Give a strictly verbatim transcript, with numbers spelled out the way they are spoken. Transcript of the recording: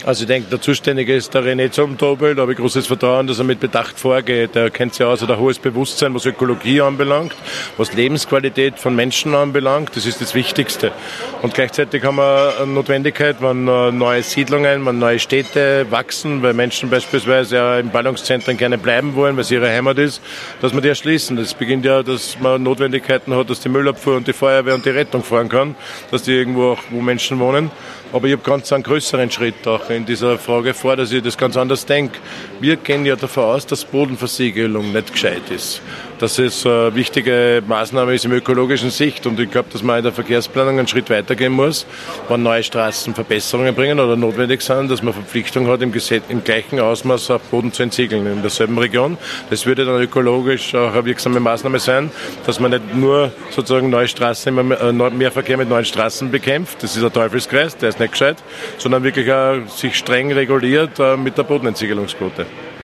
Also ich denke, der Zuständige ist der René Zumtobel, da habe ich großes Vertrauen, dass er mit Bedacht vorgeht. Er kennt sich aus, hat ein hohes Bewusstsein, was Ökologie anbelangt, was Lebensqualität von Menschen anbelangt, das ist das Wichtigste. Und gleichzeitig haben wir eine Notwendigkeit, wenn neue Siedlungen, wenn neue Städte wachsen, weil Menschen beispielsweise ja in Ballungszentren gerne bleiben wollen, weil es ihre Heimat ist, dass wir die erschließen. Das beginnt ja, dass man Notwendigkeiten hat, dass die Müllabfuhr und die Feuerwehr und die Rettung fahren kann, dass die irgendwo auch, wo Menschen wohnen. Aber ich habe ganz einen größeren Schritt auch in dieser Frage vor, dass ich das ganz anders denke. Wir gehen ja davon aus, dass Bodenversiegelung nicht gescheit ist. Dass es eine wichtige Maßnahme ist im ökologischen Sicht. Und ich glaube, dass man in der Verkehrsplanung einen Schritt weitergehen muss, wenn neue Straßen Verbesserungen bringen oder notwendig sind, dass man Verpflichtung hat, im, Gesetz, im gleichen Ausmaß auch Boden zu entsiegeln in derselben Region. Das würde dann ökologisch auch eine wirksame Maßnahme sein, dass man nicht nur sozusagen neue Straßen, immer mehr Verkehr mit neuen Straßen bekämpft. Das ist ein Teufelskreis, der ist nicht gescheit, sondern wirklich auch sich streng reguliert mit der Bodenentsiegelungsquote.